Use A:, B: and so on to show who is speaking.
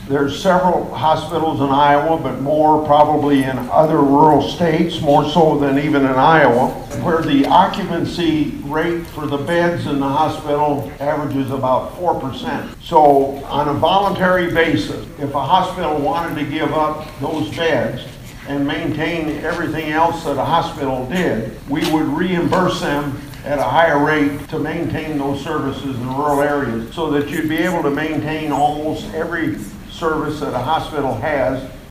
A: There's several hospitals in Iowa, but more probably in other rural states, more so than even in Iowa, where the occupancy rate for the beds in the hospital averages about 4%. So on a voluntary basis, if a hospital wanted to give up those beds and maintain everything else that a hospital did, we would reimburse them at a higher rate to maintain those services in rural areas, so that you'd be able to maintain almost every service that a hospital has